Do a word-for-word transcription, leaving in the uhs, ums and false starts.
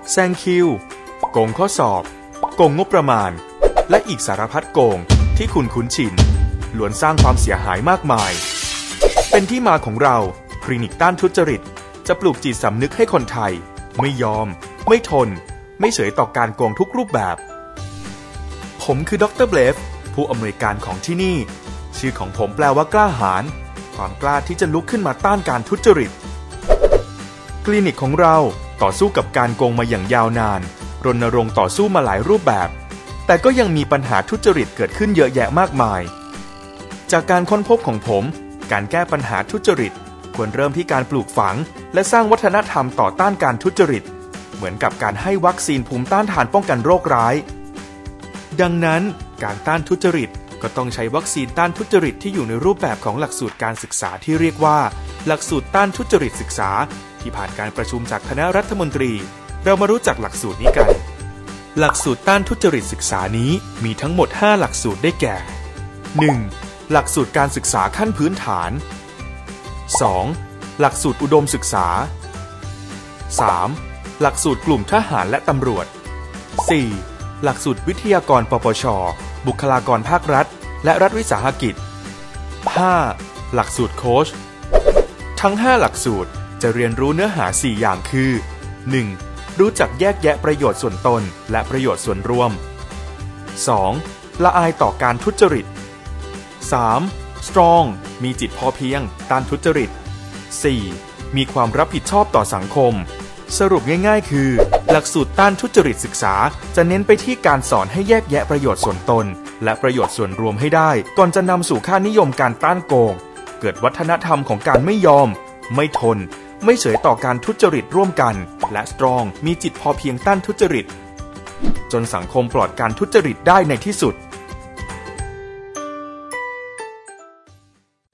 แซงคิวโกงข้อสอบโกงงบประมาณและอีกสารพัดโกงที่คุณคุ้นชินล้วนสร้างความเสียหายมากมายเป็นที่มาของเราคลินิกต้านทุจริตจะปลูกจิตสำนึกให้คนไทยไม่ยอมไม่ทนไม่เฉยต่อการโกงทุกรูปแบบผมคือดรเบลฟผู้อำนวยการของที่นี่ชื่อของผมแปลว่ากล้าหาญความกล้าที่จะลุกขึ้นมาต้านการทุจริตคลินิกของเราต่อสู้กับการโกงมาอย่างยาวนานรณรงค์ต่อสู้มาหลายรูปแบบแต่ก็ยังมีปัญหาทุจริตเกิดขึ้นเยอะแยะมากมายจากการค้นพบของผมการแก้ปัญหาทุจริตควรเริ่มที่การปลูกฝังและสร้างวัฒนธรรมต่อต้านการทุจริตเหมือนกับการให้วัคซีนภูมิต้านทานป้องกันโรคร้ายดังนั้นการต้านทุจริตก็ต้องใช้วัคซีนต้านทุจริตที่อยู่ในรูปแบบของหลักสูตรการศึกษาที่เรียกว่าหลักสูตรต้านทุจริตศึกษาที่ผ่านการประชุมจากคณะรัฐมนตรีเรามารู้จักหลักสูตรนี้กันหลักสูตรต้านทุจริตศึกษานี้มีทั้งหมดห้าหลักสูตรได้แก่ หนึ่ง. หลักสูตรการศึกษาขั้นพื้นฐาน สอง. หลักสูตรอุดมศึกษา สาม. หลักสูตรกลุ่มทหารและตำรวจ สี่. หลักสูตรวิทยากรปปช.บุคลากรภาครัฐและรัฐวิสาหกิจ ห้า. หลักสูตรโค้ชทั้งห้าหลักสูตรจะเรียนรู้เนื้อหาสี่อย่างคือ หนึ่ง. รู้จักแยกแยะประโยชน์ส่วนตนและประโยชน์ส่วนรวม สอง. ละอายต่อการทุจริต สาม. Strong มีจิตพอเพียงต้านทุจริต สี่. มีความรับผิดชอบต่อสังคมสรุปง่ายๆคือหลักสูตรต้านทุจริตศึกษาจะเน้นไปที่การสอนให้แยกแยะประโยชน์ส่วนตนและประโยชน์ส่วนรวมให้ได้ก่อนจะนำสู่ค่านิยมการต้านโกงเกิดวัฒนธรรมของการไม่ยอมไม่ทนไม่เฉยต่อการทุจริตร่วมกันและ Strong มีจิตพอเพียงต้านทุจริตจนสังคมปลอดการทุจริตได้ในที่สุด